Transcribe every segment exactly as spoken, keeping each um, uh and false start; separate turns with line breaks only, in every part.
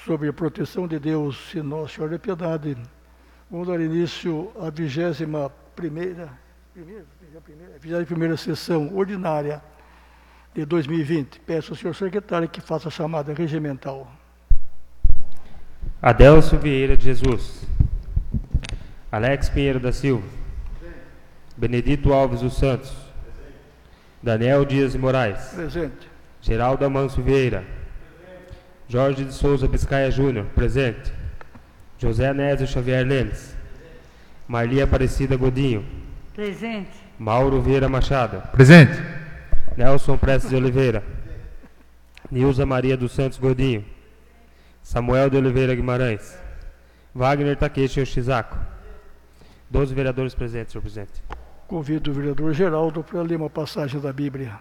sobre a proteção de Deus e Nossa Senhora da Piedade, vamos dar início à vigésima primeira, primeira, primeira, vigésima primeira sessão ordinária de dois mil e vinte. Peço ao senhor secretário que faça a chamada regimental.
Adelso Vieira de Jesus. Alex Pinheiro da Silva. Benedito Alves dos Santos. Daniel Dias de Moraes.
Presente.
Geraldo Amancio Vieira. Jorge de Souza Biscaia Júnior. Presente. José Anésio Xavier Lemes. Marli Aparecida Godinho.
Presente.
Mauro Vieira Machado.
Presente.
Nelson Prestes de Oliveira. Nilza Maria dos Santos Godinho. Samuel de Oliveira Guimarães. Wagner Takeshi Yoshizako. doze vereadores presentes, senhor presidente.
Convido o vereador Geraldo para ler uma passagem da Bíblia.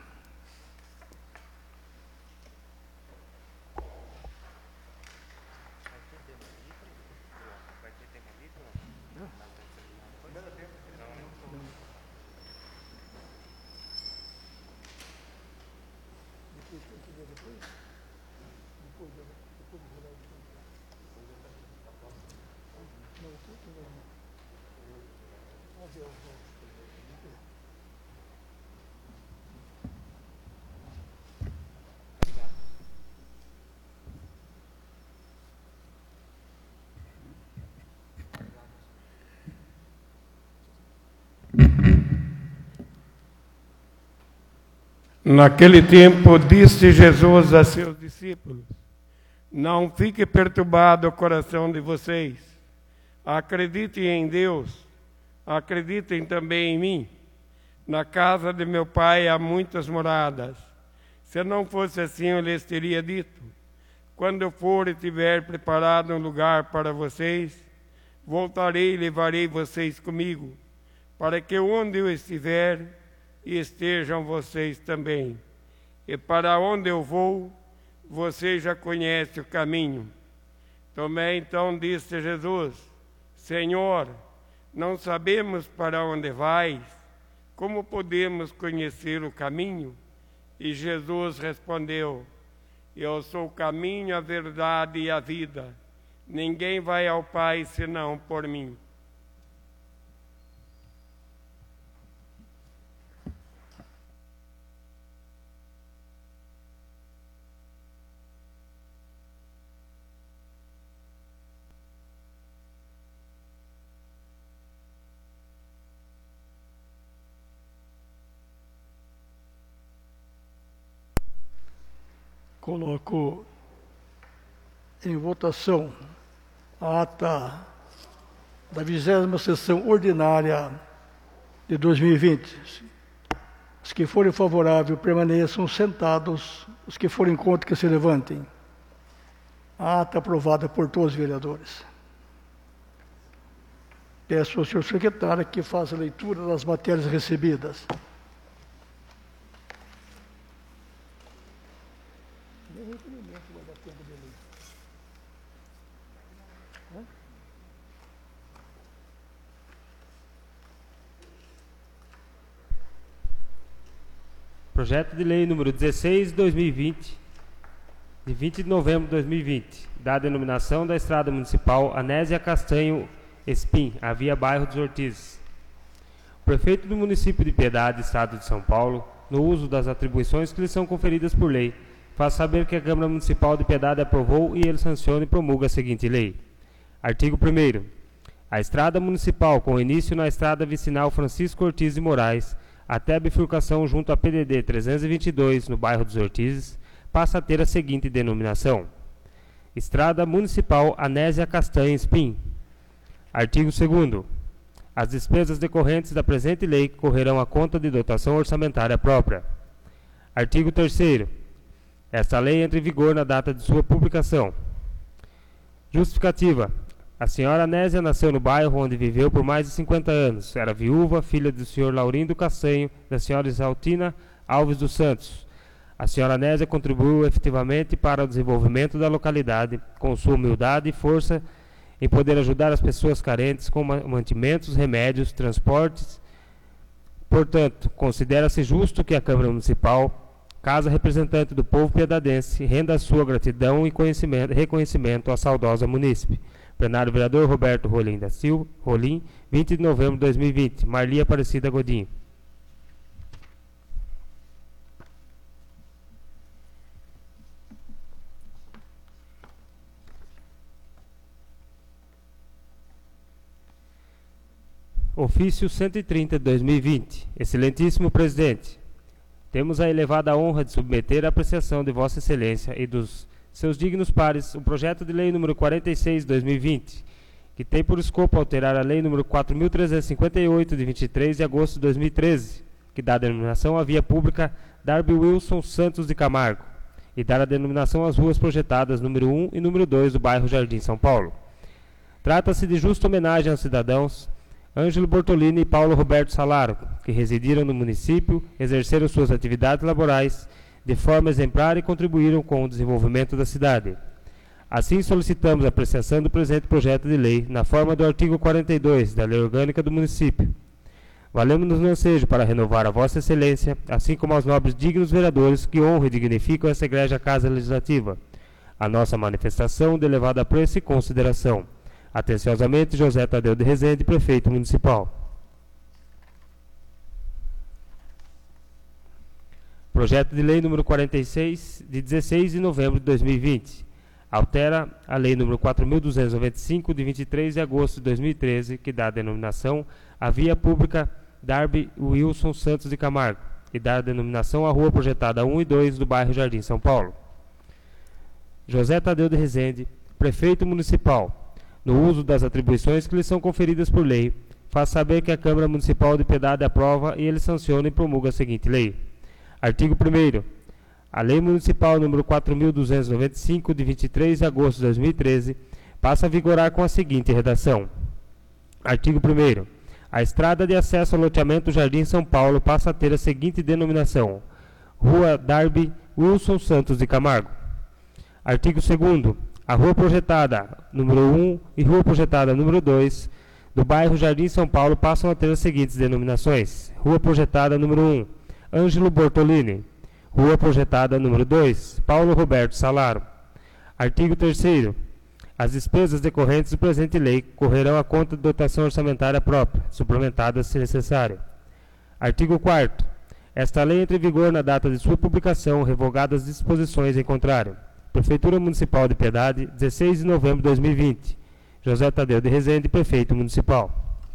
Naquele tempo, disse Jesus a seus discípulos: não fique perturbado o coração de vocês. Acreditem em Deus, acreditem também em mim. Na casa de meu Pai há muitas moradas. Se não fosse assim, eu lhes teria dito: quando eu for e tiver preparado um lugar para vocês, voltarei e levarei vocês comigo, para que onde eu estiver, e estejam vocês também. E para onde eu vou, vocês já conhecem o caminho. Tomé então disse a Jesus: Senhor, não sabemos para onde vais, como podemos conhecer o caminho? E Jesus respondeu: eu sou o caminho, a verdade e a vida. Ninguém vai ao Pai senão por mim.
Coloco em votação a ata da vigésima sessão ordinária de dois mil e vinte. Os que forem favoráveis permaneçam sentados, os que forem contra que se levantem. A ata aprovada por todos os vereadores. Peço ao senhor secretário que faça a leitura das matérias recebidas.
Projeto de lei número dezesseis de dois mil e vinte, de vinte de novembro de dois mil e vinte, da denominação da Estrada Municipal Anésia Castanho Espim, a via Bairro dos Ortizes. O prefeito do município de Piedade, Estado de São Paulo, no uso das atribuições que lhe são conferidas por lei, faz saber que a Câmara Municipal de Piedade aprovou e ele sanciona e promulga a seguinte lei. Artigo primeiro. A estrada municipal, com início na estrada vicinal Francisco Ortiz de Moraes, até a bifurcação junto à P D D trezentos e vinte e dois, no bairro dos Ortizes, passa a ter a seguinte denominação: Estrada Municipal Anésia Castanha Espim. Artigo segundo. As despesas decorrentes da presente lei correrão à conta de dotação orçamentária própria. Artigo terceiro. Esta lei entra em vigor na data de sua publicação. Justificativa. A senhora Anésia nasceu no bairro onde viveu por mais de cinquenta anos. Era viúva, filha do senhor Laurindo Castanho, da senhora Isaltina Alves dos Santos. A senhora Anésia contribuiu efetivamente para o desenvolvimento da localidade, com sua humildade e força em poder ajudar as pessoas carentes com mantimentos, remédios, transportes. Portanto, considera-se justo que a Câmara Municipal Casa Representante do Povo Piedadense, renda a sua gratidão e conhecimento, reconhecimento à saudosa munícipe. Plenário Vereador Roberto Rolim da Silva, Rolim, vinte de novembro de dois mil e vinte. Marli Aparecida Godinho. Ofício cento e trinta de dois mil e vinte. Excelentíssimo Presidente, temos a elevada honra de submeter à apreciação de Vossa Excelência e dos seus dignos pares o projeto de lei número quarenta e seis de dois mil e vinte, que tem por escopo alterar a lei número quatro mil trezentos e cinquenta e oito de vinte e três de agosto de dois mil e treze, que dá a denominação à via pública Darby Wilson Santos de Camargo, e dar a denominação às ruas projetadas número um e número dois do bairro Jardim São Paulo. Trata-se de justa homenagem aos cidadãos Ângelo Bortolini e Paulo Roberto Salaro, que residiram no município, exerceram suas atividades laborais de forma exemplar e contribuíram com o desenvolvimento da cidade. Assim, solicitamos a apreciação do presente projeto de lei na forma do artigo quarenta e dois da Lei Orgânica do Município. Valemos-nos no ensejo para renovar a Vossa Excelência, assim como aos nobres dignos vereadores que honram e dignificam essa egrégia Casa Legislativa, a nossa manifestação de elevado apreço e consideração. Atenciosamente, José Tadeu de Rezende, Prefeito Municipal. Projeto de Lei número quarenta e seis, de dezesseis de novembro de dois mil e vinte. Altera a Lei número quatro mil duzentos e noventa e cinco, de vinte e três de agosto de dois mil e treze, que dá a denominação à via pública Darby Wilson Santos de Camargo, e dá a denominação à rua projetada um e dois do bairro Jardim São Paulo. José Tadeu de Rezende, Prefeito Municipal, no uso das atribuições que lhe são conferidas por lei, faz saber que a Câmara Municipal de Piedade aprova e ele sanciona e promulga a seguinte lei. Artigo primeiro. A Lei Municipal número quatro mil duzentos e noventa e cinco, de vinte e três de agosto de dois mil e treze, passa a vigorar com a seguinte redação. Artigo primeiro. A estrada de acesso ao loteamento Jardim São Paulo passa a ter a seguinte denominação: Rua Darby Wilson Santos de Camargo. Artigo segundo. A rua projetada número um e rua projetada número dois do bairro Jardim São Paulo passam a ter as seguintes denominações: Rua projetada número um, Ângelo Bortolini. Rua projetada número dois, Paulo Roberto Salaro. Artigo terceiro. As despesas decorrentes do presente lei correrão à conta de dotação orçamentária própria, suplementadas se necessário. Artigo quarto. Esta lei entra em vigor na data de sua publicação, revogadas as disposições em contrário. Prefeitura Municipal de Piedade, dezesseis de novembro de dois mil e vinte. José Tadeu de Rezende, Prefeito Municipal.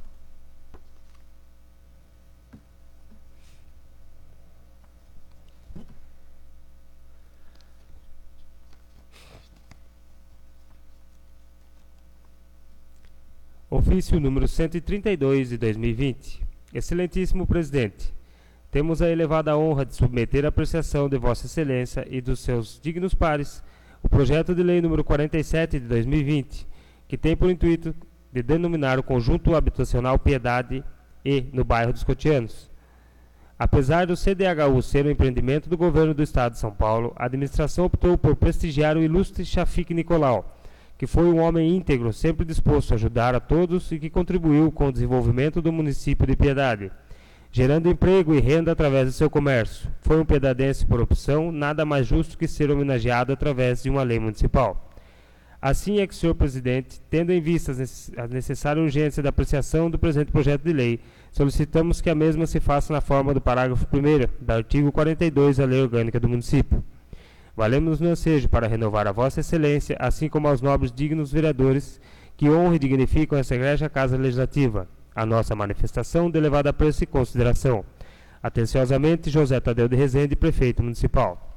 Ofício número cento e trinta e dois de dois mil e vinte. Excelentíssimo Presidente, temos a elevada honra de submeter à apreciação de Vossa Excelência e dos seus dignos pares o projeto de lei número quarenta e sete de dois mil e vinte, que tem por intuito de denominar o conjunto habitacional Piedade E, no bairro dos Cotianos. Apesar do C D H U ser um empreendimento do governo do Estado de São Paulo, a administração optou por prestigiar o ilustre Chafique Nicolau, que foi um homem íntegro, sempre disposto a ajudar a todos e que contribuiu com o desenvolvimento do município de Piedade, gerando emprego e renda através do seu comércio. Foi um piedadense por opção, nada mais justo que ser homenageado através de uma lei municipal. Assim é que, senhor Presidente, tendo em vista a necessária urgência da apreciação do presente projeto de lei, solicitamos que a mesma se faça na forma do parágrafo primeiro do artigo quarenta e dois da Lei Orgânica do Município. Valemos-nos no ensejo para renovar a Vossa Excelência, assim como aos nobres dignos vereadores que honram e dignificam essa egrégia Casa Legislativa, a nossa manifestação de elevado apreço e consideração. Atenciosamente, José Tadeu de Rezende, Prefeito Municipal.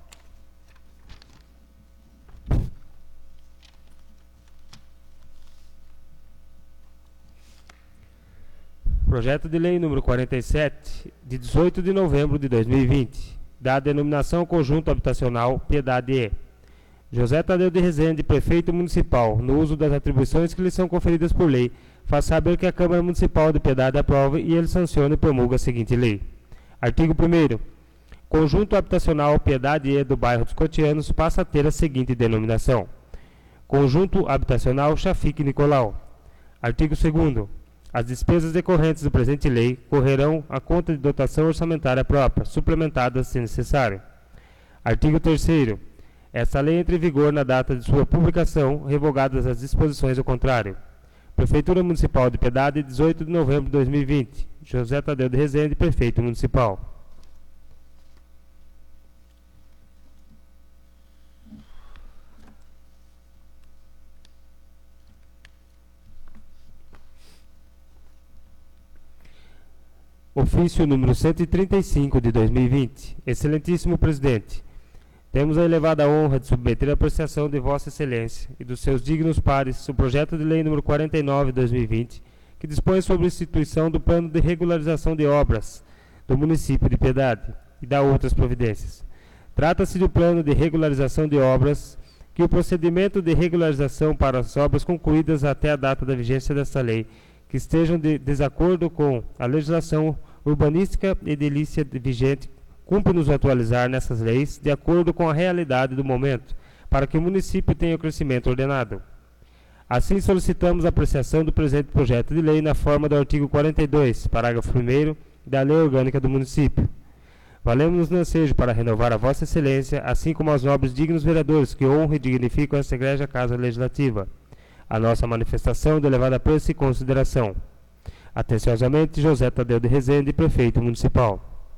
Projeto de Lei número quarenta e sete, de dezoito de novembro de dois mil e vinte, da denominação Conjunto Habitacional Piedade E. José Tadeu de Rezende, Prefeito Municipal, no uso das atribuições que lhe são conferidas por lei, faz saber que a Câmara Municipal de Piedade aprova e ele sanciona e promulga a seguinte lei. Artigo primeiro. Conjunto Habitacional Piedade E do bairro dos Cotianos passa a ter a seguinte denominação: Conjunto Habitacional Chafique Nicolau. Artigo segundo. As despesas decorrentes do presente lei correrão à conta de dotação orçamentária própria, suplementadas se necessário. Artigo terceiro. Esta lei entra em vigor na data de sua publicação, revogadas as disposições ao contrário. Prefeitura Municipal de Piedade, dezoito de novembro de dois mil e vinte. José Tadeu de Rezende, Prefeito Municipal. Ofício número cento e trinta e cinco de dois mil e vinte. Excelentíssimo Presidente, temos a elevada honra de submeter à apreciação de Vossa Excelência e dos seus dignos pares o projeto de lei número quarenta e nove de dois mil e vinte, que dispõe sobre a instituição do plano de regularização de obras do município de Piedade e da outras providências. Trata-se do plano de regularização de obras, que o procedimento de regularização para as obras concluídas até a data da vigência desta lei, que estejam de desacordo com a legislação urbanística e edilícia vigente, cumpre-nos atualizar nessas leis de acordo com a realidade do momento, para que o município tenha o crescimento ordenado. Assim, solicitamos a apreciação do presente projeto de lei na forma do artigo quarenta e dois, parágrafo primeiro, da Lei Orgânica do Município. Valemos-nos no ensejo para renovar a Vossa Excelência, assim como aos nobres dignos vereadores que honram e dignificam esta egrégia Casa Legislativa, a nossa manifestação de elevada apreço e consideração. Atenciosamente, José Tadeu de Rezende, Prefeito Municipal.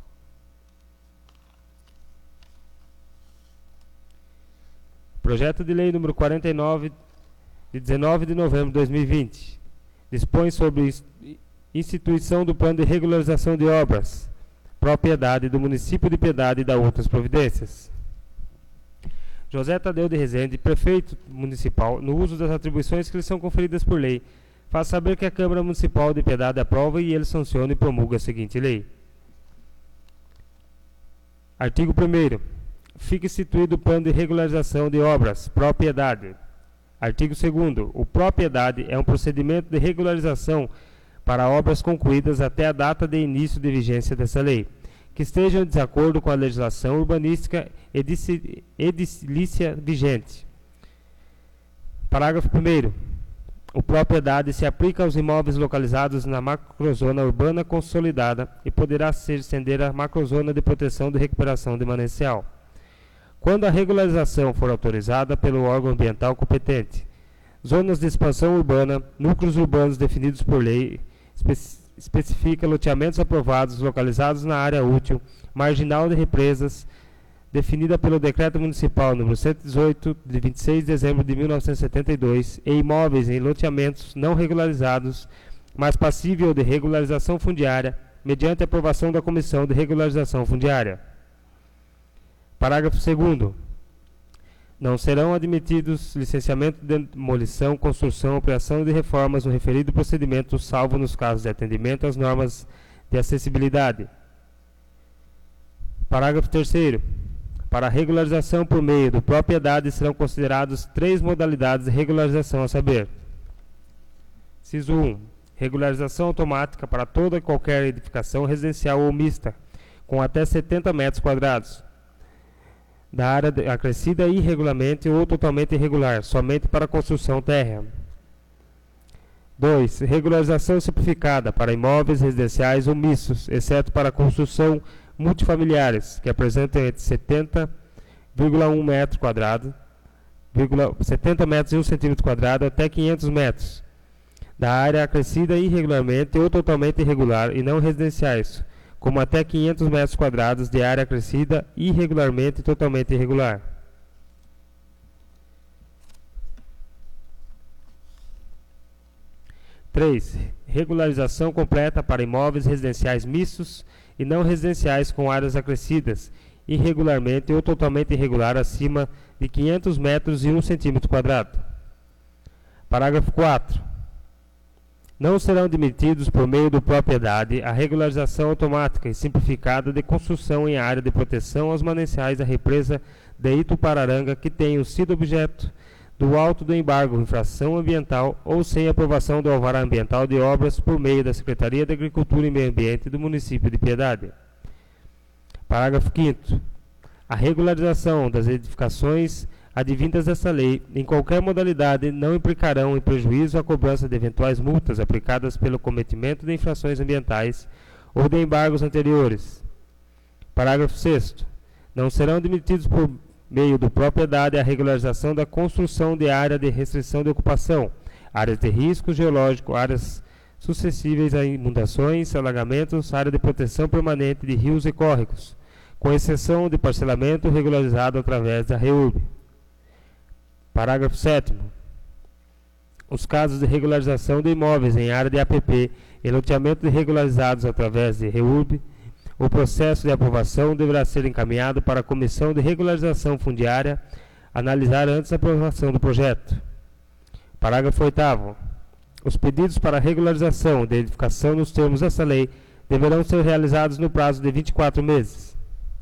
Projeto de Lei número quarenta e nove, de dezenove de novembro de dois mil e vinte. Dispõe sobre instituição do Plano de Regularização de Obras, propriedade do município de Piedade e da outras providências. José Tadeu de Rezende, Prefeito Municipal, no uso das atribuições que lhe são conferidas por lei, faz saber que a Câmara Municipal de Piedade aprova e ele sanciona e promulga a seguinte lei. Artigo primeiro. Fica instituído o Plano de Regularização de Obras, propriedade. Artigo segundo. O propriedade é um procedimento de regularização para obras concluídas até a data de início de vigência dessa lei, que estejam em desacordo com a legislação urbanística e edilícia vigente. Parágrafo primeiro. O propriedade se aplica aos imóveis localizados na macrozona urbana consolidada e poderá se estender à macrozona de proteção de recuperação de manancial, quando a regularização for autorizada pelo órgão ambiental competente. Zonas de expansão urbana, núcleos urbanos definidos por lei, específicos, especifica loteamentos aprovados localizados na área útil, marginal de represas, definida pelo Decreto Municipal número cento e dezoito, de vinte e seis de dezembro de mil novecentos e setenta e dois, e imóveis em loteamentos não regularizados, mas passível de regularização fundiária, mediante aprovação da Comissão de Regularização Fundiária. Parágrafo segundo. Não serão admitidos licenciamento de demolição, construção, ampliação de reformas no referido procedimento, salvo nos casos de atendimento às normas de acessibilidade. Parágrafo terceiro. Para a regularização por meio do propriedade serão consideradas três modalidades de regularização a saber. Inciso um. Regularização automática para toda e qualquer edificação residencial ou mista, com até setenta metros quadrados. Da área acrescida irregularmente ou totalmente irregular, somente para construção térrea. dois. Regularização simplificada para imóveis residenciais ou mistos, exceto para construção multifamiliares, que apresentam entre setenta vírgula um metros quadrados, setenta metros e um centímetro quadrado até quinhentos metros, da área acrescida irregularmente ou totalmente irregular e não residenciais, como até quinhentos metros quadrados de área acrescida irregularmente e totalmente irregular. três. Regularização completa para imóveis residenciais mistos e não residenciais com áreas acrescidas irregularmente ou totalmente irregular acima de quinhentos metros e um centímetro quadrado. Parágrafo quatro. Não serão admitidos por meio do propriedade a regularização automática e simplificada de construção em área de proteção aos mananciais da represa de Itupararanga que tenham sido objeto do auto do embargo infração ambiental ou sem aprovação do alvará ambiental de obras por meio da Secretaria de Agricultura e Meio Ambiente do município de Piedade. Parágrafo quinto. A regularização das edificações advindas desta lei, em qualquer modalidade, não implicarão em prejuízo à cobrança de eventuais multas aplicadas pelo cometimento de infrações ambientais ou de embargos anteriores. Parágrafo sexto. Não serão admitidos por meio do propriedade a regularização da construção de área de restrição de ocupação, áreas de risco geológico, áreas suscetíveis a inundações, alagamentos, área de proteção permanente de rios e córregos, com exceção de parcelamento regularizado através da REURB. Parágrafo sétimo. Os casos de regularização de imóveis em área de A P P e loteamento regularizados através de REURB, o processo de aprovação deverá ser encaminhado para a Comissão de Regularização Fundiária analisar antes a aprovação do projeto. Parágrafo oitavo. Os pedidos para regularização de edificação nos termos desta lei deverão ser realizados no prazo de vinte e quatro meses.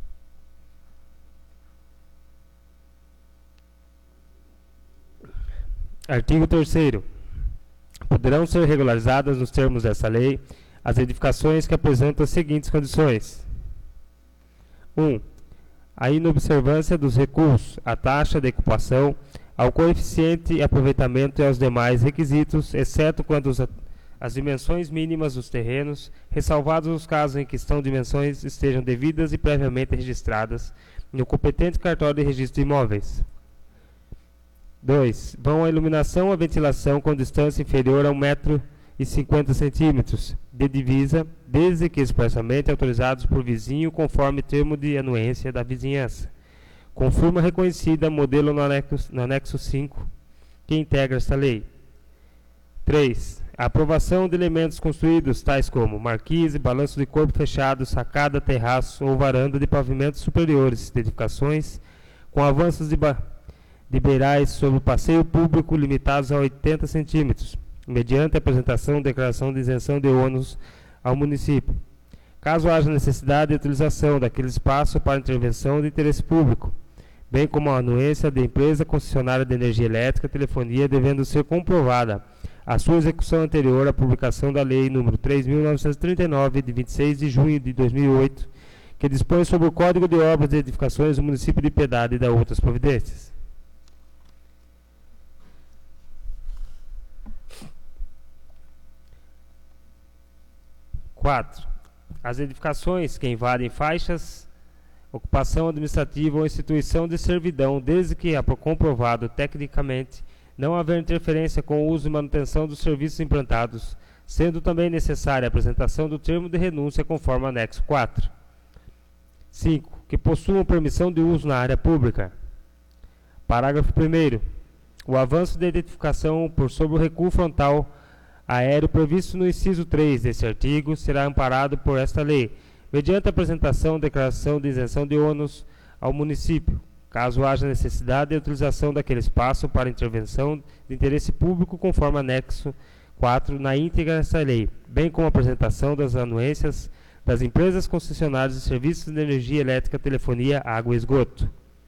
Artigo terceiro. Poderão ser regularizadas nos termos desta lei as edificações que apresentam as seguintes condições. um. A inobservância dos recursos, à taxa de ocupação, ao coeficiente de aproveitamento e aos demais requisitos, exceto quando os, as dimensões mínimas dos terrenos, ressalvados os casos em que estão dimensões estejam devidas e previamente registradas no competente cartório de registro de imóveis. dois. Vão a iluminação ou a ventilação com distância inferior a um metro e cinquenta centímetros de divisa, desde que expressamente autorizados por vizinho conforme termo de anuência da vizinhança, com firma reconhecida, modelo no anexo, no anexo cinco, que integra esta lei. três. A aprovação de elementos construídos, tais como marquise, balanço de corpo fechado, sacada, terraço ou varanda de pavimentos superiores de edificações, com avanços de, de beirais sobre o passeio público limitados a oitenta centímetros, mediante a apresentação de declaração de isenção de ônus ao município. Caso haja necessidade de utilização daquele espaço para intervenção de interesse público, bem como a anuência da empresa concessionária de energia elétrica e telefonia, devendo ser comprovada a sua execução anterior à publicação da Lei número três mil novecentos e trinta e nove, de vinte e seis de junho de dois mil e oito, que dispõe sobre o Código de Obras de Edificações do município de Piedade e da outras providências. quatro. As edificações que invadem faixas, ocupação administrativa ou instituição de servidão, desde que é comprovado tecnicamente não haver interferência com o uso e manutenção dos serviços implantados, sendo também necessária a apresentação do termo de renúncia conforme anexo quatro. cinco. Que possuam permissão de uso na área pública. Parágrafo primeiro. O avanço de edificação por sobre o recuo frontal aéreo previsto no inciso três deste artigo será amparado por esta lei, mediante a apresentação de declaração de isenção de ônus ao município, caso haja necessidade de utilização daquele espaço para intervenção de interesse público conforme anexo quatro na íntegra desta lei, bem como a apresentação das anuências das empresas concessionárias de serviços de energia elétrica, telefonia, água e esgoto.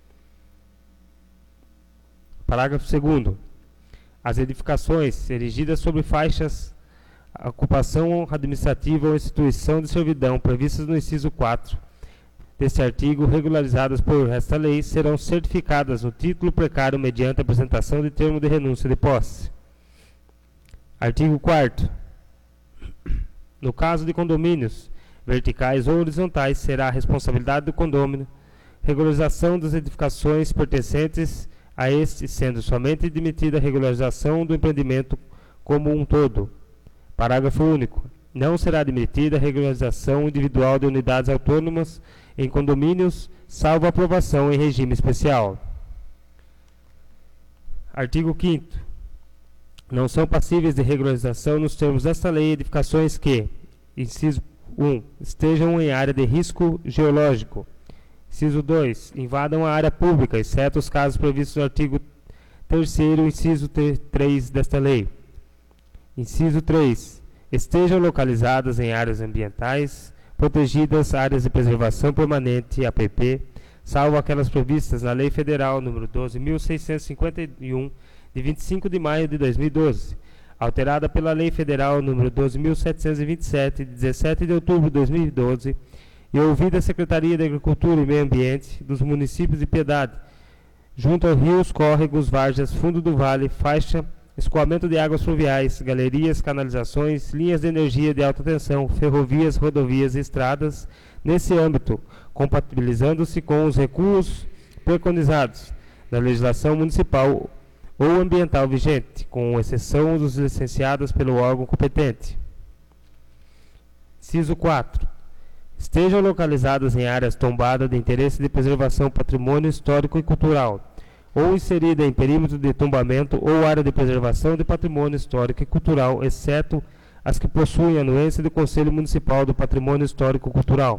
Parágrafo segundo. As edificações erigidas sobre faixas, ocupação administrativa ou instituição de servidão previstas no inciso quatro deste artigo, regularizadas por esta lei, serão certificadas no título precário mediante a apresentação de termo de renúncia de posse. Artigo quarto. No caso de condomínios verticais ou horizontais, será a responsabilidade do condômino regularização das edificações pertencentes a este, sendo somente admitida a regularização do empreendimento como um todo. Parágrafo único. Não será admitida a regularização individual de unidades autônomas em condomínios, salvo aprovação em regime especial. Artigo quinto. Não são passíveis de regularização nos termos desta lei edificações que, inciso um, estejam em área de risco geológico. Inciso dois. Invadam a área pública, exceto os casos previstos no artigo terceiro, inciso três desta lei. Inciso três. Estejam localizadas em áreas ambientais protegidas, áreas de preservação permanente, A P P, salvo aquelas previstas na Lei Federal número doze mil seiscentos e cinquenta e um, de vinte e cinco de maio de dois mil e doze, alterada pela Lei Federal número doze mil setecentos e vinte e sete, de dezessete de outubro de dois mil e doze, e ouvida a Secretaria de Agricultura e Meio Ambiente dos municípios de Piedade, junto aos rios, córregos, várzeas, fundo do vale, faixa escoamento de águas fluviais, galerias, canalizações, linhas de energia de alta tensão, ferrovias, rodovias e estradas, nesse âmbito, compatibilizando-se com os recuos preconizados na legislação municipal ou ambiental vigente, com exceção dos licenciados pelo órgão competente. Inciso quatro. Estejam localizadas em áreas tombadas de interesse de preservação patrimônio histórico e cultural, ou inserida em perímetro de tombamento ou área de preservação de patrimônio histórico e cultural, exceto as que possuem anuência do Conselho Municipal do Patrimônio Histórico e Cultural.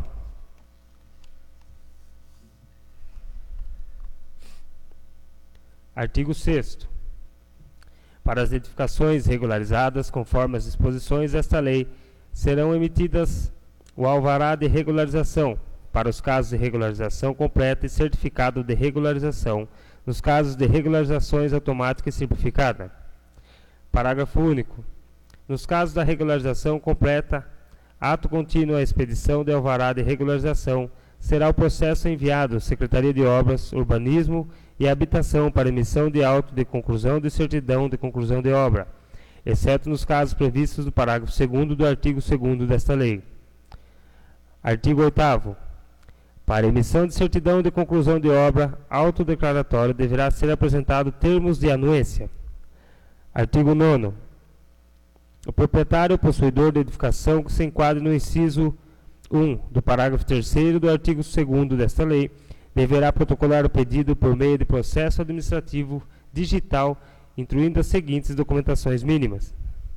Artigo sexto. Para as edificações regularizadas, conforme as disposições desta lei, serão emitidas o alvará de regularização, para os casos de regularização completa e certificado de regularização, nos casos de regularizações automática e simplificada. Parágrafo único. Nos casos da regularização completa, ato contínuo à expedição de alvará de regularização, será o processo enviado à Secretaria de Obras, Urbanismo e Habitação para emissão de auto de conclusão de certidão de conclusão de obra, exceto nos casos previstos no parágrafo segundo do artigo segundo desta lei. Artigo oitavo. Para emissão de certidão de conclusão de obra, autodeclaratório deverá ser apresentado termos de anuência. Artigo nono. O proprietário ou possuidor de edificação que se enquadre no inciso um do parágrafo terceiro do artigo segundo desta lei deverá protocolar o pedido por meio de processo administrativo digital, incluindo as seguintes documentações mínimas.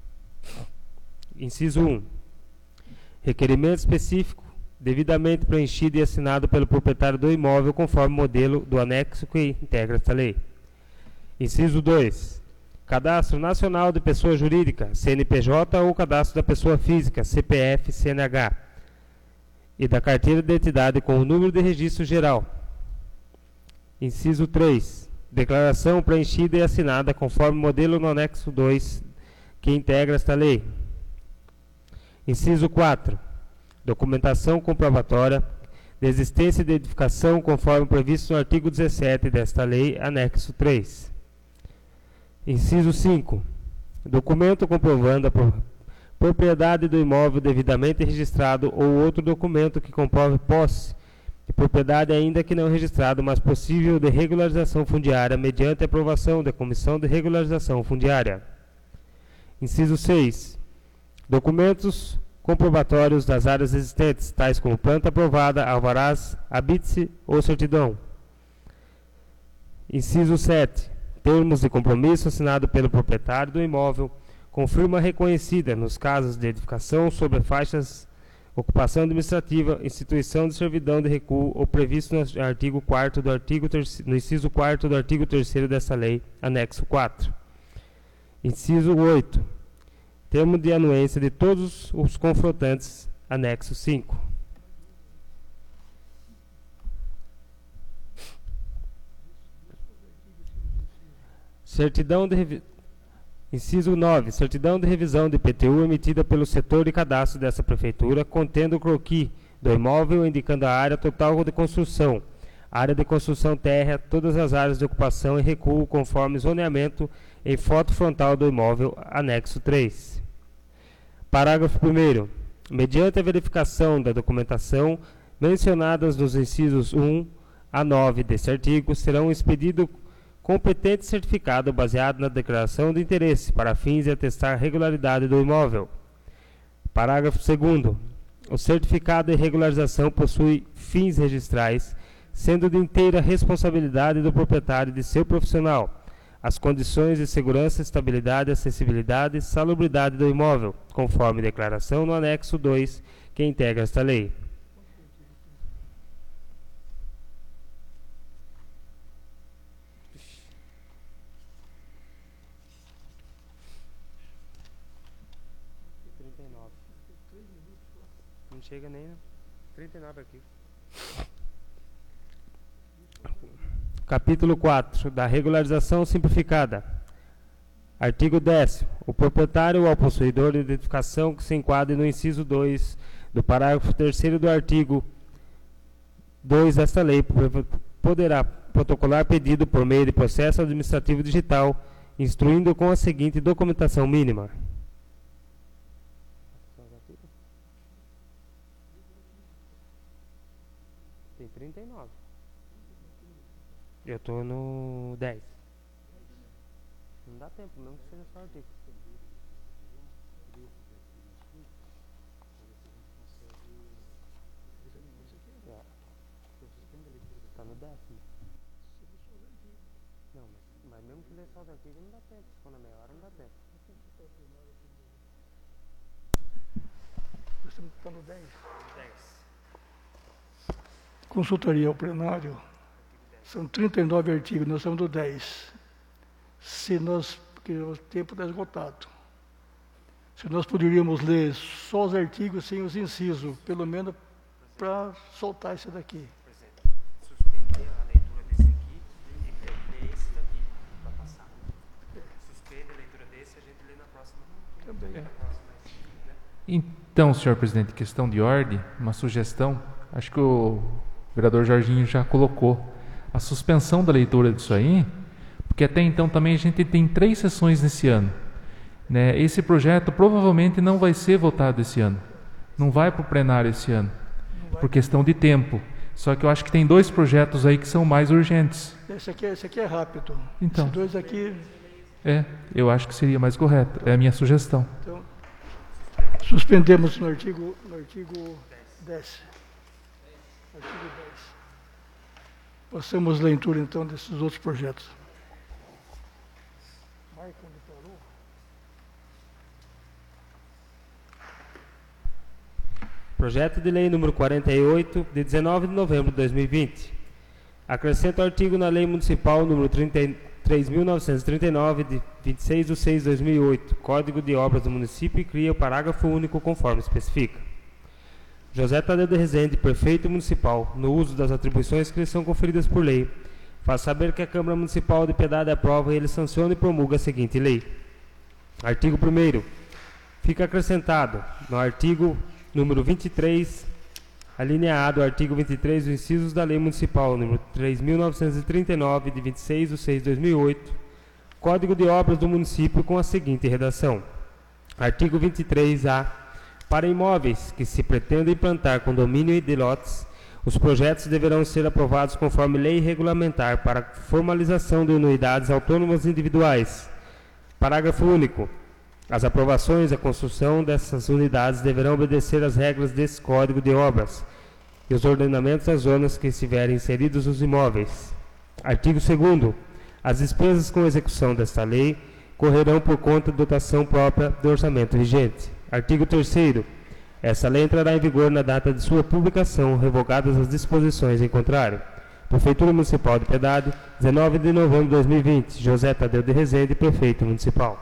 Inciso um. Requerimento específico devidamente preenchido e assinado pelo proprietário do imóvel conforme modelo do anexo que integra esta lei. Inciso dois. Cadastro Nacional de Pessoa Jurídica, C N P J ou Cadastro da Pessoa Física, C P F, C N H, e da Carteira de Identidade com o número de registro geral. Inciso três. Declaração preenchida e assinada conforme modelo no anexo dois que integra esta lei. Inciso quatro. Documentação comprovatória de existência de edificação conforme previsto no artigo dezessete desta lei, anexo três. Inciso cinco. Documento comprovando a pro- propriedade do imóvel devidamente registrado ou outro documento que comprove posse de propriedade ainda que não registrado, mas possível de regularização fundiária mediante aprovação da Comissão de Regularização Fundiária. Inciso seis. Documentos comprobatórios das áreas existentes, tais como planta aprovada, alvarás, habite-se ou certidão. Inciso sete. Termos de compromisso assinado pelo proprietário do imóvel, com firma reconhecida nos casos de edificação sobre faixas, ocupação administrativa, instituição de servidão de recuo ou previsto no artigo quarto do artigo terceiro, no inciso quarto do artigo terceiro desta lei, anexo quatro. Inciso oito. Termo de anuência de todos os confrontantes, anexo cinco. Certidão de revi... Inciso nove. Certidão de revisão de I P T U emitida pelo setor de cadastro dessa prefeitura, contendo o croquis do imóvel, indicando a área total de construção, área de construção térrea, todas as áreas de ocupação e recuo, conforme zoneamento, em foto frontal do imóvel, anexo três. Parágrafo primeiro. Mediante a verificação da documentação mencionadas nos incisos um a nove deste artigo, serão expedido competente certificado baseado na declaração de interesse para fins de atestar a regularidade do imóvel. Parágrafo segundo. O certificado de regularização possui fins registrais, sendo de inteira responsabilidade do proprietário e de seu profissional as condições de segurança, estabilidade, acessibilidade e salubridade do imóvel, conforme declaração no anexo dois que integra esta lei. trinta e nove. Não chega nem trinta e nove aqui. Capítulo quatro da regularização simplificada. Artigo décimo. O proprietário ou possuidor de edificação que se enquadre no inciso dois do parágrafo terceiro do artigo dois desta lei poderá protocolar pedido por meio de processo administrativo digital, instruindo com a seguinte documentação mínima. Tem trinta e nove. Eu estou no dez. Não dá tempo, não que seja só artigo. Está no décimo. Não, mas, mas mesmo que ler só os artigos não dá tempo. Se for na meia hora não dá tempo.
Nós estamos no dez. Consultoria ao plenário. São trinta e nove artigos, nós estamos no dez. Se nós, porque o tempo está esgotado. Se nós poderíamos ler só os artigos sem os incisos, pelo menos para soltar isso daqui.
Suspender a leitura desse aqui e ler esse daqui para passar. Suspende a leitura desse e a gente lê na próxima.
Também.
Na próxima, né?
Então, senhor presidente, questão de ordem, uma sugestão, acho que o vereador Jorginho já colocou a suspensão da leitura disso aí, porque até então também a gente tem três sessões nesse ano, né? Esse projeto provavelmente não vai ser votado esse ano, não vai para o plenário esse ano, por questão de tempo. Só que eu acho que tem dois projetos aí que são mais urgentes.
Esse aqui, esse aqui é rápido.
Então,
Esses dois aqui...
É, eu acho que seria mais correto, é a minha sugestão.
Então, suspendemos no artigo, no artigo dez. Artigo dez. Passamos a leitura, então, desses outros projetos. Marca onde parou.
Projeto de Lei número quarenta e oito, de dezenove de novembro de dois mil e vinte. Acrescenta o artigo na Lei Municipal número trinta e três mil novecentos e trinta e nove, de vinte e seis de seis de dois mil e oito, Código de Obras do Município, e cria o parágrafo único conforme especifica. José Tadeu de Rezende, prefeito municipal, no uso das atribuições que lhe são conferidas por lei, faz saber que a Câmara Municipal de Piedade aprova e ele sanciona e promulga a seguinte lei. Artigo primeiro. Fica acrescentado no artigo número vinte e três, alineado ao artigo vinte e três dos incisos da Lei Municipal número três mil novecentos e trinta e nove, de vinte e seis de seis de dois mil e oito, Código de Obras do Município, com a seguinte redação. Artigo vinte e três A. Para imóveis que se pretenda implantar condomínio de lotes, os projetos deverão ser aprovados conforme lei regulamentar para formalização de unidades autônomas individuais. Parágrafo único. As aprovações e a construção dessas unidades deverão obedecer às regras desse Código de Obras e os ordenamentos das zonas que estiverem inseridos nos imóveis. Artigo segundo. As despesas com execução desta lei correrão por conta de dotação própria do orçamento vigente. Artigo terceiro. Essa lei entrará em vigor na data de sua publicação, revogadas as disposições em contrário. Prefeitura Municipal de Piedade, dezenove de novembro de dois mil e vinte. José Tadeu de Rezende, prefeito municipal.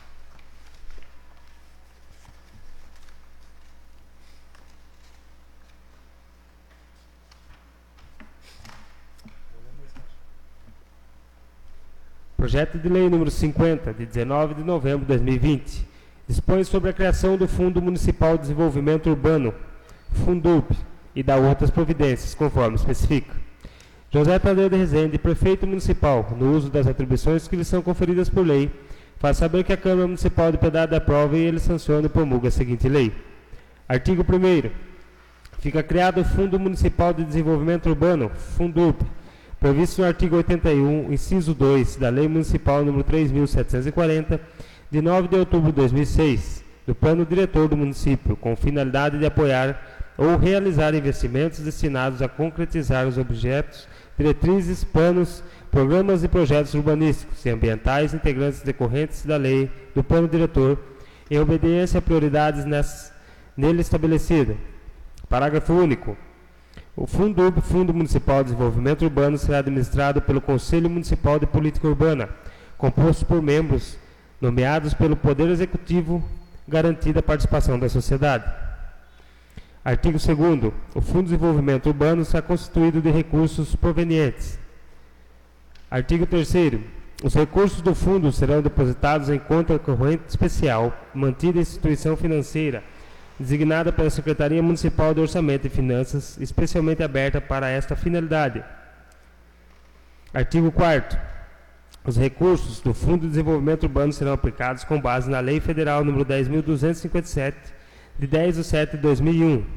Projeto de Lei número cinquenta, de dezenove de novembro de dois mil e vinte. Dispõe sobre a criação do Fundo Municipal de Desenvolvimento Urbano, Fundurb, e da outras providências, conforme especifica. José Tadeu de Rezende, prefeito municipal, no uso das atribuições que lhe são conferidas por lei, faz saber que a Câmara Municipal de Piedade aprova e ele sanciona e promulga a seguinte lei. Artigo primeiro. Fica criado o Fundo Municipal de Desenvolvimento Urbano, Fundurb, previsto no artigo oitenta e um, inciso dois, da Lei Municipal número três mil setecentos e quarenta, de nove de outubro de dois mil e seis, do Plano Diretor do Município, com finalidade de apoiar ou realizar investimentos destinados a concretizar os objetos, diretrizes, planos, programas e projetos urbanísticos e ambientais integrantes decorrentes da lei do Plano Diretor, em obediência a prioridades ness, nele estabelecida. Parágrafo único. O Fundurb, Fundo Municipal de Desenvolvimento Urbano, será administrado pelo Conselho Municipal de Política Urbana, composto por membros nomeados pelo Poder Executivo, garantida a participação da sociedade. Artigo segundo. O Fundo de Desenvolvimento Urbano será constituído de recursos provenientes. Artigo terceiro. Os recursos do fundo serão depositados em conta corrente especial, mantida em instituição financeira, designada pela Secretaria Municipal de Orçamento e Finanças, especialmente aberta para esta finalidade. Artigo quarto. Os recursos do Fundo de Desenvolvimento Urbano serão aplicados com base na Lei Federal número dez mil duzentos e cinquenta e sete, de dez de setembro de dois mil e um.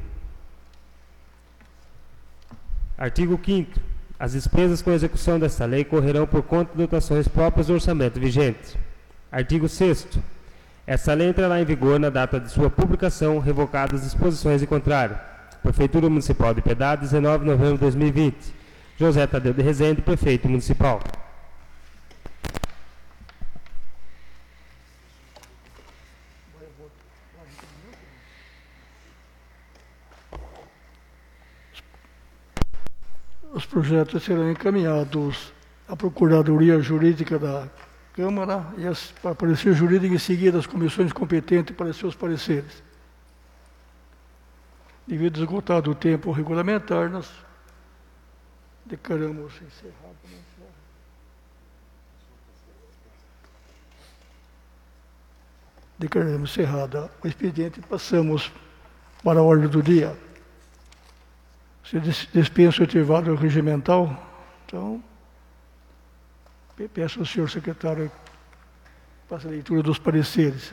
Artigo quinto. As despesas com execução desta lei correrão por conta de dotações próprias do orçamento vigente. Artigo sexto. Esta lei entrará em vigor na data de sua publicação, revocadas as disposições em contrário. Prefeitura Municipal de Piedade, dezenove de novembro de dois mil e vinte. José Tadeu de Rezende, Prefeito Municipal.
Os projetos serão encaminhados à Procuradoria Jurídica da Câmara e as, para parecer jurídico em seguida às comissões competentes para seus pareceres. Devido esgotado o tempo regulamentar, nós declaramos encerrado. Declaramos encerrada o expediente e passamos para a ordem do dia. Se dispensa o intervalo regimental, então peço ao senhor secretário que faça a leitura dos pareceres.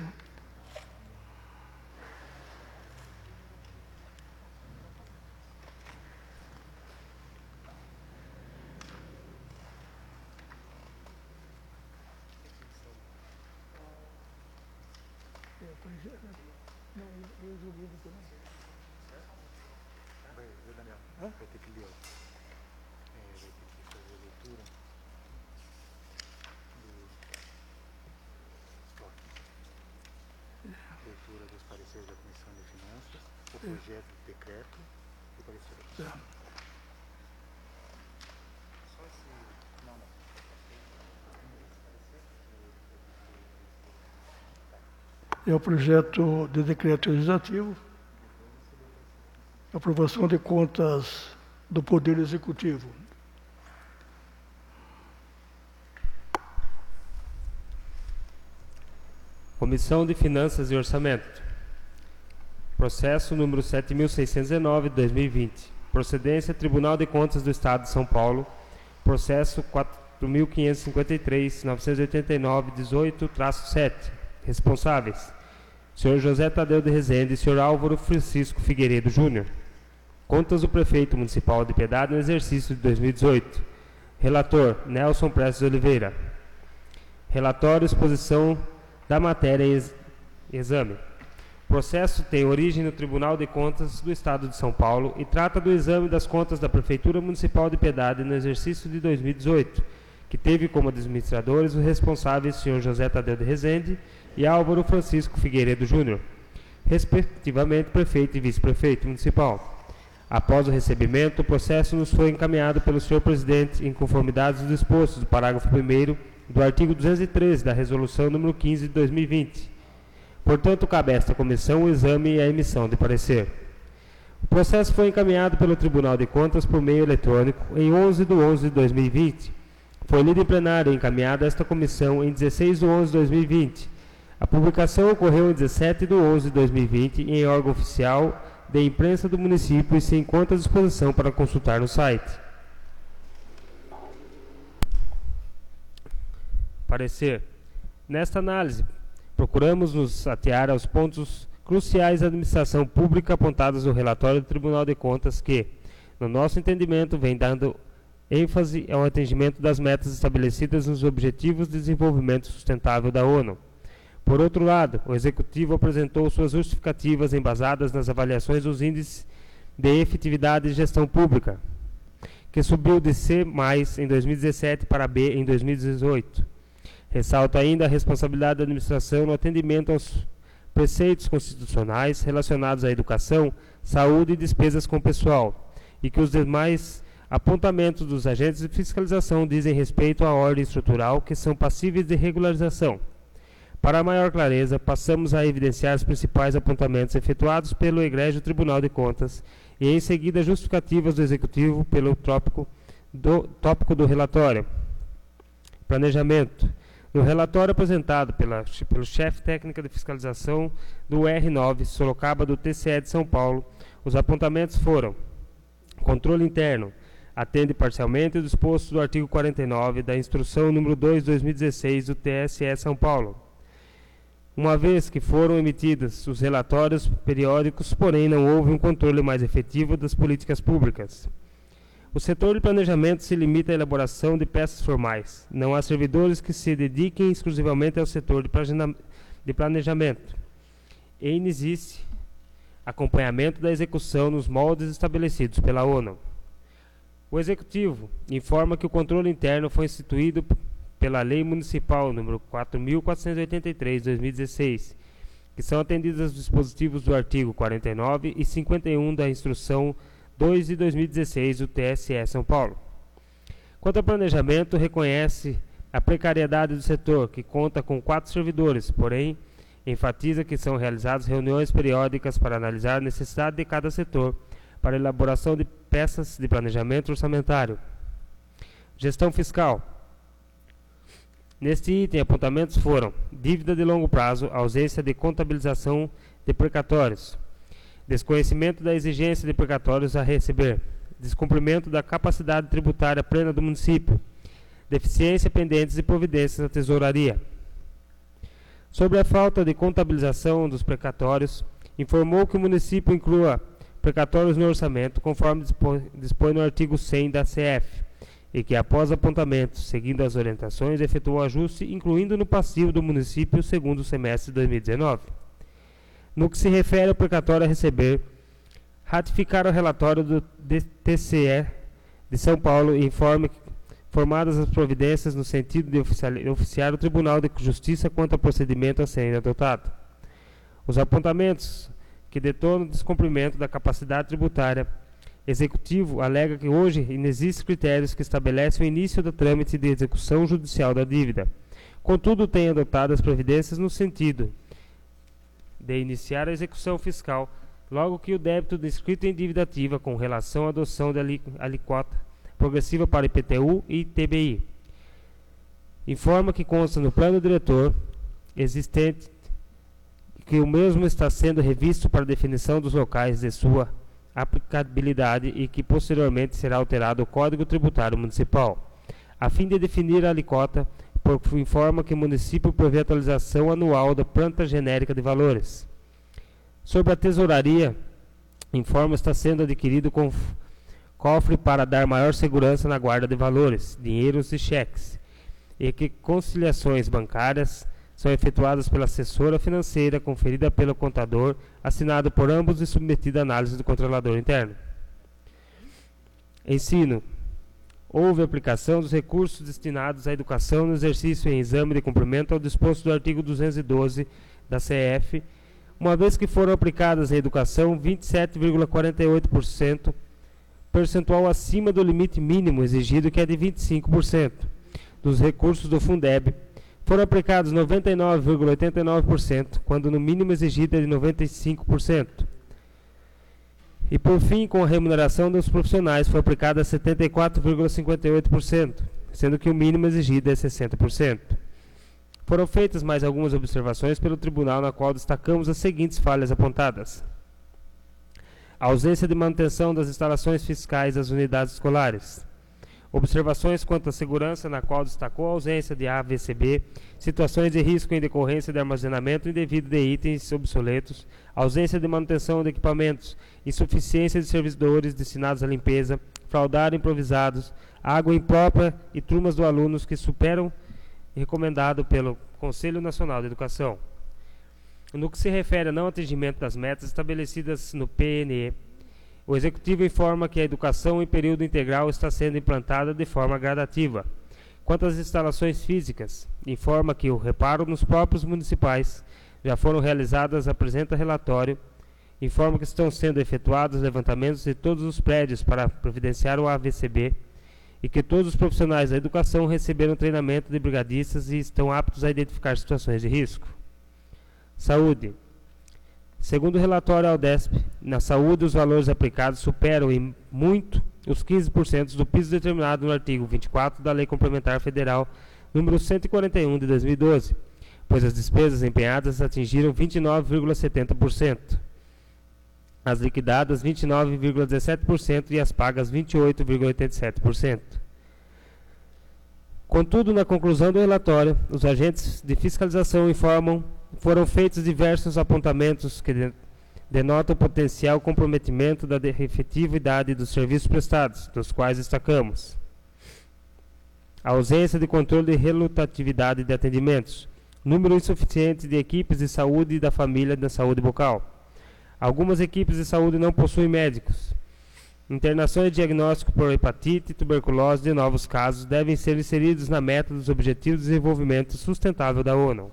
Projeto de decreto e parecer.
É o projeto de decreto legislativo, aprovação de contas do Poder Executivo.
Comissão de Finanças e Orçamento. Processo número sete mil seiscentos e nove de dois mil e vinte. Procedência Tribunal de Contas do Estado de São Paulo. Processo quatro mil quinhentos e cinquenta e três, novecentos e oitenta e nove, dezoito, sete. Responsáveis: senhor José Tadeu de Rezende e senhor Álvaro Francisco Figueiredo Júnior. Contas do Prefeito Municipal de Piedade no exercício de dois mil e dezoito. Relator: Nelson Prestes Oliveira. Relatório: exposição da matéria em exame. O processo tem origem no Tribunal de Contas do Estado de São Paulo e trata do exame das contas da Prefeitura Municipal de Piedade no exercício de dois mil e dezoito, que teve como administradores os responsáveis senhor José Tadeu de Rezende e Álvaro Francisco Figueiredo Júnior, respectivamente prefeito e vice-prefeito municipal. Após o recebimento, o processo nos foi encaminhado pelo senhor presidente em conformidade aos dispostos do parágrafo primeiro do artigo duzentos e treze da Resolução número quinze de dois mil e vinte. Portanto, cabe a esta comissão o exame e a emissão de parecer. O processo foi encaminhado pelo Tribunal de Contas por meio eletrônico em onze de onze de dois mil e vinte. Foi lido em plenário e encaminhado a esta comissão em dezesseis de onze de dois mil e vinte. A publicação ocorreu em dezessete de onze de dois mil e vinte em órgão oficial de imprensa do município e se encontra à disposição para consultar no site. Parecer. Nesta análise, procuramos nos atear aos pontos cruciais da administração pública apontados no relatório do Tribunal de Contas que, no nosso entendimento, vem dando ênfase ao atingimento das metas estabelecidas nos Objetivos de Desenvolvimento Sustentável da ONU. Por outro lado, o Executivo apresentou suas justificativas embasadas nas avaliações dos índices de efetividade de gestão pública, que subiu de C mais, em dois mil e dezessete para B em dois mil e dezoito. Ressalto ainda a responsabilidade da administração no atendimento aos preceitos constitucionais relacionados à educação, saúde e despesas com pessoal, e que os demais apontamentos dos agentes de fiscalização dizem respeito à ordem estrutural que são passíveis de regularização. Para maior clareza, passamos a evidenciar os principais apontamentos efetuados pelo egrégio Tribunal de Contas e, em seguida, justificativas do Executivo pelo tópico do, tópico do relatório. Planejamento. No relatório apresentado pela, pelo chefe técnica de fiscalização do R nove, Sorocaba, do T C E de São Paulo, os apontamentos foram: controle interno. atende parcialmente o disposto do artigo quarenta e nove da Instrução número dois de dois mil e dezesseis do T S E São Paulo, uma vez que foram emitidos os relatórios periódicos, porém não houve um controle mais efetivo das políticas públicas. O setor de planejamento se limita à elaboração de peças formais. Não há servidores que se dediquem exclusivamente ao setor de planejamento. E inexiste acompanhamento da execução nos moldes estabelecidos pela ONU. O Executivo informa que o controle interno foi instituído pela Lei Municipal número quatro mil quatrocentos e oitenta e três de dois mil e dezesseis, que são atendidos os dispositivos do artigo quarenta e nove e cinquenta e um da Instrução dois de dois mil e dezesseis do T S E São Paulo. Quanto ao planejamento, reconhece a precariedade do setor, que conta com quatro servidores, porém, enfatiza que são realizadas reuniões periódicas para analisar a necessidade de cada setor para a elaboração de peças de planejamento orçamentário. Gestão fiscal. Neste item, apontamentos foram: dívida de longo prazo, ausência de contabilização de precatórios, desconhecimento da exigência de precatórios a receber, descumprimento da capacidade tributária plena do município, deficiência pendentes de providências da tesouraria. Sobre a falta de contabilização dos precatórios, informou que o município inclua precatórios no orçamento, conforme dispõe, dispõe no artigo cem da C F, e que, após apontamento, seguindo as orientações, efetuou ajuste, incluindo no passivo do município o segundo semestre de dois mil e dezenove. No que se refere ao precatório a receber, ratificar o relatório do T C E de São Paulo e informa que, formadas as providências no sentido de oficiar o Tribunal de Justiça quanto ao procedimento a ser adotado. Os apontamentos que detonam o descumprimento da capacidade tributária, Executivo alega que hoje inexistem critérios que estabelecem o início do trâmite de execução judicial da dívida. Contudo, tem adotado as providências no sentido de iniciar a execução fiscal, logo que o débito descrito em dívida ativa com relação à adoção da alíquota progressiva para I P T U e I T B I. Informa que consta no plano diretor existente que o mesmo está sendo revisto para definição dos locais de sua aplicabilidade e que posteriormente será alterado o Código Tributário Municipal. A fim de definir a alíquota, informa que o município prevê atualização anual da planta genérica de valores. Sobre a tesouraria, informa está sendo adquirido com cofre para dar maior segurança na guarda de valores, dinheiros e cheques, e que conciliações bancárias são efetuadas pela assessora financeira, conferida pelo contador, assinado por ambos e submetida à análise do controlador interno. Ensino. Houve aplicação dos recursos destinados à educação no exercício em exame de cumprimento ao disposto do artigo duzentos e doze da C F, uma vez que foram aplicadas à educação vinte e sete vírgula quarenta e oito por cento, percentual acima do limite mínimo exigido, que é de vinte e cinco por cento, dos recursos do Fundeb. Foram aplicados noventa e nove vírgula oitenta e nove por cento, quando no mínimo exigido é de noventa e cinco por cento. E por fim, com a remuneração dos profissionais, foi aplicada setenta e quatro vírgula cinquenta e oito por cento, sendo que o mínimo exigido é sessenta por cento. Foram feitas mais algumas observações pelo tribunal, na qual destacamos as seguintes falhas apontadas: a ausência de manutenção das instalações fiscais das unidades escolares. Observações quanto à segurança, na qual destacou a ausência de A V C B, situações de risco em decorrência de armazenamento indevido de itens obsoletos, ausência de manutenção de equipamentos, insuficiência de servidores destinados à limpeza, fraudar improvisados, água imprópria e turmas de alunos que superam o recomendado pelo Conselho Nacional de Educação. No que se refere ao não atingimento das metas estabelecidas no P N E, o Executivo informa que a educação em período integral está sendo implantada de forma gradativa. Quanto às instalações físicas, informa que o reparo nos próprios municipais já foram realizadas, apresenta relatório, informa que estão sendo efetuados levantamentos de todos os prédios para providenciar o A V C B e que todos os profissionais da educação receberam treinamento de brigadistas e estão aptos a identificar situações de risco. Saúde. Segundo o relatório Aldesp, na saúde os valores aplicados superam em muito os quinze por cento do piso determinado no artigo vinte e quatro da Lei Complementar Federal número cento e quarenta e um de dois mil e doze, pois as despesas empenhadas atingiram vinte e nove vírgula setenta por cento. as liquidadas vinte e nove vírgula dezessete por cento e as pagas vinte e oito vírgula oitenta e sete por cento. Contudo, na conclusão do relatório, os agentes de fiscalização informam que foram feitos diversos apontamentos que de, denotam o potencial comprometimento da efetividade dos serviços prestados, dos quais destacamos a ausência de controle de relutatividade de atendimentos, número insuficiente de equipes de saúde e da família da saúde bucal. Algumas equipes de saúde não possuem médicos. Internações de diagnóstico por hepatite e tuberculose de novos casos devem ser inseridos na meta dos Objetivos de Desenvolvimento Sustentável da ONU.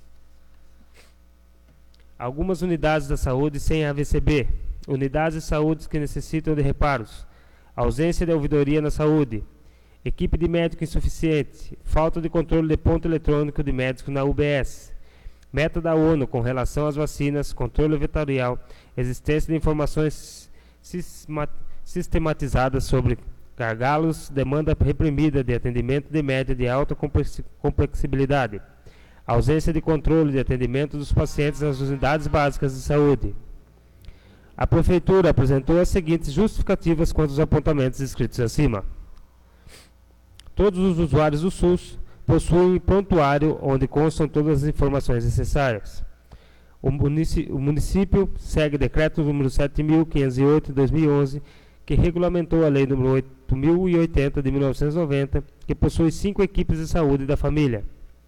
Algumas unidades da saúde sem A V C B, unidades de saúde que necessitam de reparos, ausência de ouvidoria na saúde, equipe de médico insuficiente, falta de controle de ponto eletrônico de médico na U B S, meta da ONU com relação às vacinas, controle vetorial, existência de informações sistematizadas sobre gargalos, demanda reprimida de atendimento de média de alta complexibilidade, ausência de controle de atendimento dos pacientes nas unidades básicas de saúde. A Prefeitura apresentou as seguintes justificativas quanto aos apontamentos escritos acima. Todos os usuários do SUS possuem prontuário onde constam todas as informações necessárias. O município, o município segue decreto número sete mil quinhentos e oito de dois mil e onze, que regulamentou a lei número oito mil e oitenta de mil novecentos e noventa, que possui cinco equipes de saúde da família.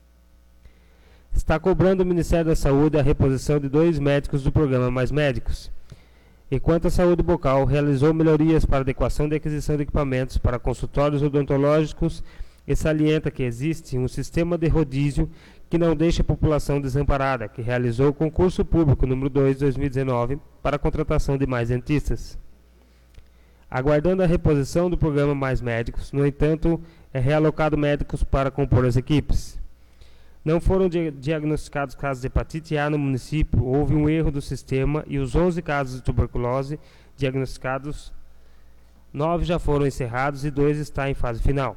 Está cobrando o Ministério da Saúde a reposição de dois médicos do programa Mais Médicos. Enquanto a saúde bucal realizou melhorias para adequação de aquisição de equipamentos para consultórios odontológicos e salienta que existe um sistema de rodízio que não deixa a população desamparada, que realizou o concurso público número dois de dois mil e dezenove para a contratação de mais dentistas. Aguardando a reposição do programa Mais Médicos, no entanto, é realocado médicos para compor as equipes. Não foram di diagnosticados casos de hepatite A no município, houve um erro do sistema e os onze casos de tuberculose diagnosticados, nove já foram encerrados e dois estão em fase final.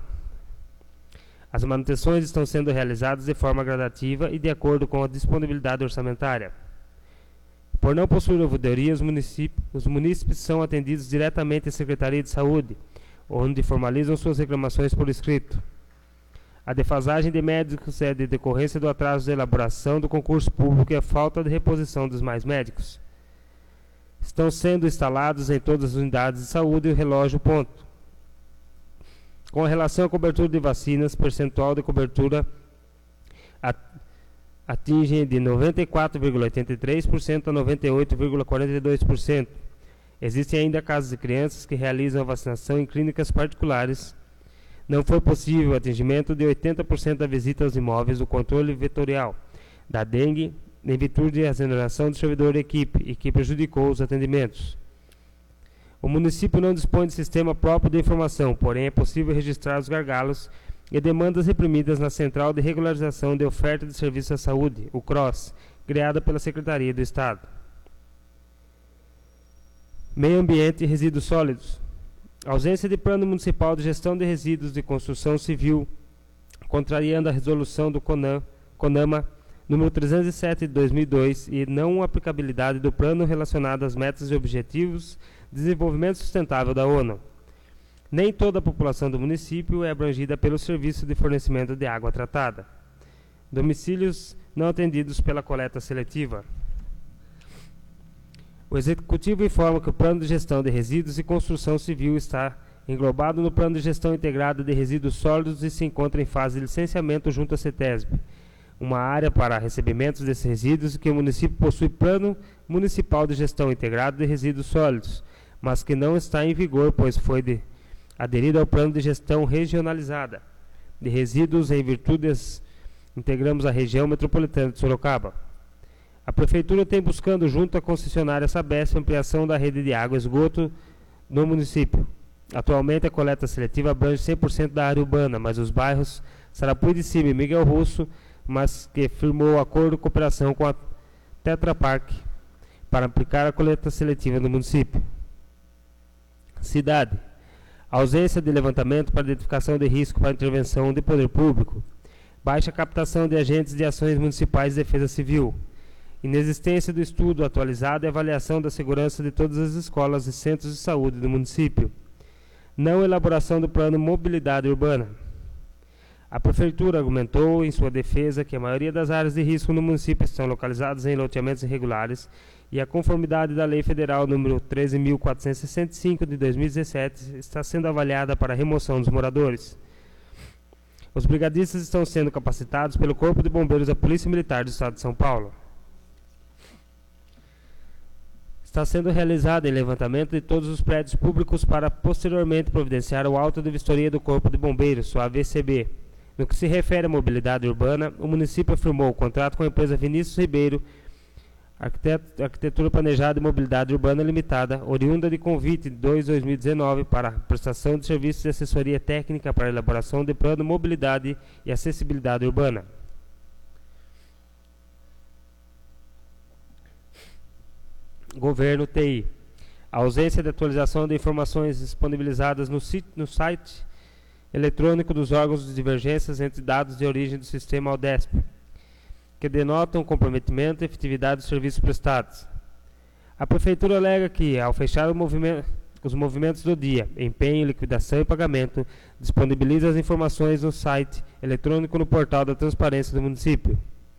As manutenções estão sendo realizadas de forma gradativa e de acordo com a disponibilidade orçamentária. Por não possuir ouvidoria, os municípios, os munícipes são atendidos diretamente à Secretaria de Saúde, onde formalizam suas reclamações por escrito. A defasagem de médicos é de decorrência do atraso de elaboração do concurso público e a falta de reposição dos mais médicos. Estão sendo instalados em todas as unidades de saúde o relógio ponto. Com relação à cobertura de vacinas, percentual de cobertura atinge de noventa e quatro vírgula oitenta e três por cento a noventa e oito vírgula quarenta e dois por cento. Existem ainda casos de crianças que realizam a vacinação em clínicas particulares. Não foi possível o atingimento de oitenta por cento da visita aos imóveis do controle vetorial da dengue, em virtude da exoneração do servidor da equipe, e que prejudicou os atendimentos. O município não dispõe de sistema próprio de informação, porém é possível registrar os gargalos e demandas reprimidas na Central de Regularização de Oferta de Serviços à Saúde, o CROSS, criada pela Secretaria do Estado. Meio Ambiente e Resíduos Sólidos. A ausência de plano municipal de gestão de resíduos de construção civil, contrariando a resolução do CONAM, CONAMA número trezentos e sete de dois mil e dois e não aplicabilidade do plano relacionado às metas e objetivos de desenvolvimento sustentável da ONU. Nem toda a população do município é abrangida pelo serviço de fornecimento de água tratada. Domicílios não atendidos pela coleta seletiva. O Executivo informa que o Plano de Gestão de Resíduos e Construção Civil está englobado no Plano de Gestão Integrada de Resíduos Sólidos e se encontra em fase de licenciamento junto à CETESB, uma área para recebimentos desses resíduos, que o município possui Plano Municipal de Gestão Integrado de Resíduos Sólidos, mas que não está em vigor, pois foi de, aderido ao Plano de Gestão Regionalizada de Resíduos em virtude das integramos a região metropolitana de Sorocaba. A Prefeitura tem buscando, junto à concessionária Sabesp, a ampliação da rede de água e esgoto no município. Atualmente, a coleta seletiva abrange cem por cento da área urbana, mas os bairros Sarapuí de Cima e Miguel Russo, mas que firmou acordo de cooperação com a Tetra Pak para aplicar a coleta seletiva no município. Cidade. Ausência de levantamento para identificação de risco para intervenção de poder público. Baixa captação de agentes de ações municipais de defesa civil. Inexistência do estudo atualizado e avaliação da segurança de todas as escolas e centros de saúde do município. Não elaboração do plano mobilidade urbana. A Prefeitura argumentou em sua defesa que a maioria das áreas de risco no município estão localizadas em loteamentos irregulares e a conformidade da Lei Federal número treze mil quatrocentos e sessenta e cinco de dois mil e dezessete está sendo avaliada para a remoção dos moradores. Os brigadistas estão sendo capacitados pelo Corpo de Bombeiros da Polícia Militar do Estado de São Paulo. Está sendo realizado em levantamento de todos os prédios públicos para posteriormente providenciar o auto de vistoria do Corpo de Bombeiros, o A V C B. No que se refere à mobilidade urbana, o município firmou o contrato com a empresa Vinícius Ribeiro, Arquitetura Planejada e Mobilidade Urbana Limitada, oriunda de convite dois de dois mil e dezenove para prestação de serviços de assessoria técnica para a elaboração de plano de mobilidade e acessibilidade urbana. Governo T I. A ausência de atualização de informações disponibilizadas no, sit- no site eletrônico dos órgãos de divergências entre dados de origem do sistema Aldesp, que denotam comprometimento e efetividade dos serviços prestados. A Prefeitura alega que, ao fechar o movimento, os movimentos do dia, empenho, liquidação e pagamento, disponibiliza as informações no site eletrônico no portal da transparência do município.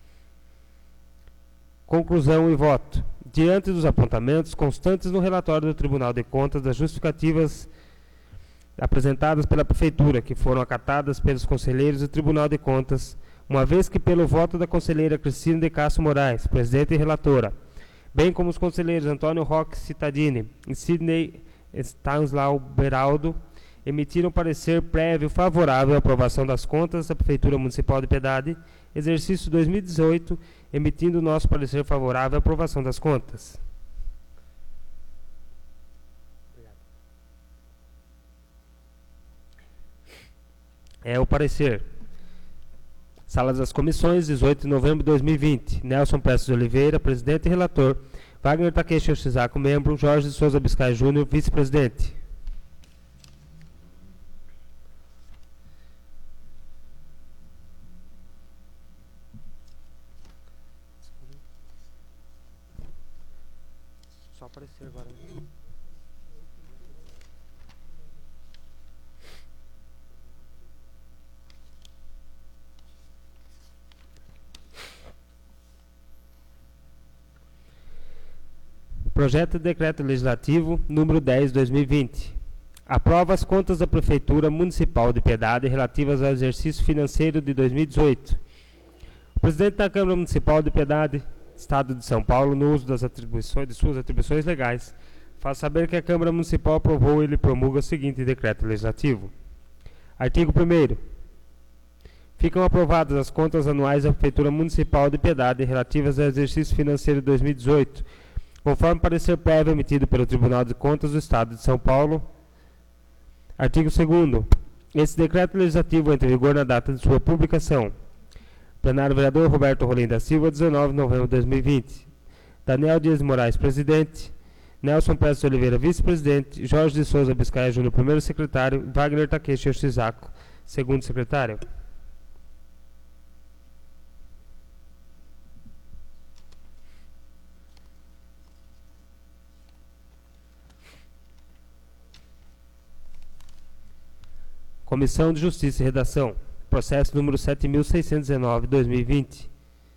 Conclusão e voto. Diante dos apontamentos constantes no relatório do Tribunal de Contas das justificativas apresentadas pela Prefeitura, que foram acatadas pelos conselheiros do Tribunal de Contas, uma vez que pelo voto da conselheira Cristina de Castro Moraes, presidente e relatora, bem como os conselheiros Antônio Roque Cittadini e Sidney Stanislau Beraldo, emitiram parecer prévio favorável à aprovação das contas da Prefeitura Municipal de Piedade, exercício dois mil e dezoito, emitindo nosso parecer favorável à aprovação das contas. É o parecer. Sala das Comissões, dezoito de novembro de dois mil e vinte. Nelson Prestes de Oliveira, presidente e relator. Wagner Takeshi Yoshizaku, membro. Jorge de Souza Biscay Júnior, vice-presidente. Só aparecer agora. Projeto de Decreto Legislativo número dez de dois mil e vinte. Aprova as contas da Prefeitura Municipal de Piedade relativas ao exercício financeiro de dois mil e dezoito. O presidente da Câmara Municipal de Piedade, Estado de São Paulo, no uso das atribuições, de suas atribuições legais, faz saber que a Câmara Municipal aprovou e lhe promulga o seguinte decreto legislativo. Artigo primeiro. Ficam aprovadas as contas anuais da Prefeitura Municipal de Piedade relativas ao exercício financeiro de dois mil e dezoito, conforme parecer prévio emitido pelo Tribunal de Contas do Estado de São Paulo. Artigo segundo. Esse decreto legislativo entra em vigor na data de sua publicação. Plenário Vereador Roberto Rolim da Silva, dezenove de novembro de dois mil e vinte. Daniel Dias de Moraes, presidente. Nelson Prestes de Oliveira, vice-presidente. Jorge de Souza Biscaia Júnior, primeiro secretário. Wagner Takeshi Yoshizaku, segundo secretário. Comissão de Justiça e Redação. Processo número sete mil seiscentos e dezenove, dois mil e vinte.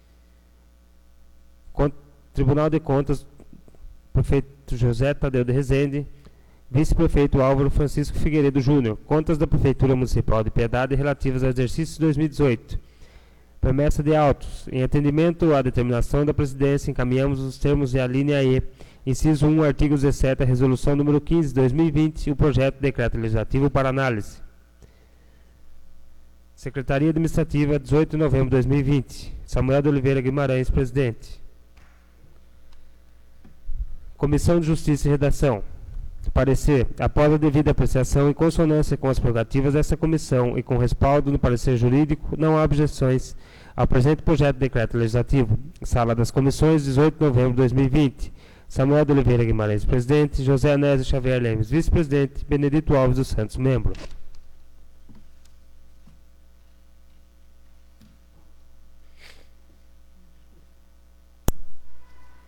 Con- Tribunal de Contas, Prefeito José Tadeu de Rezende, Vice-Prefeito Álvaro Francisco Figueiredo Júnior. Contas da Prefeitura Municipal de Piedade relativas ao exercício dois mil e dezoito. Promessa de autos. Em atendimento à determinação da Presidência, encaminhamos os termos de alínea E, inciso um, artigo dezessete, a Resolução número quinze de dois mil e vinte e o projeto de decreto legislativo para análise. Secretaria Administrativa, dezoito de novembro de dois mil e vinte. Samuel de Oliveira Guimarães, presidente. Comissão de Justiça e Redação. Parecer. Após a devida apreciação em consonância com as prerrogativas dessa comissão e com respaldo no parecer jurídico, não há objeções ao presente projeto de decreto legislativo. Sala das Comissões, dezoito de novembro de dois mil e vinte. Samuel de Oliveira Guimarães, presidente. José Anésio Xavier Lemes, vice-presidente. Benedito Alves dos Santos, membro.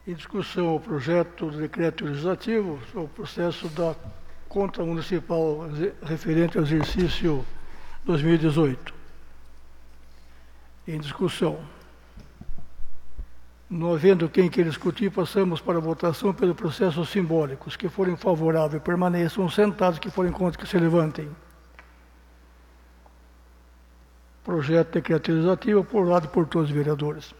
Em discussão o projeto de decreto legislativo sobre o processo da conta municipal referente ao exercício dois mil e dezoito. Em discussão. Não havendo quem queira discutir, passamos para a votação pelo processo simbólico. Os que forem favoráveis permaneçam sentados, que forem contra que se levantem. Projeto de decreto legislativo aprovado por todos os vereadores.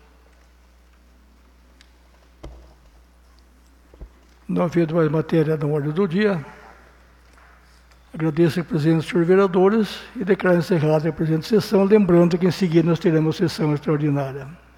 Não havendo mais matéria na ordem do dia, agradeço a presença dos senhores vereadores e declaro encerrada a presente sessão, lembrando que em seguida nós teremos sessão extraordinária.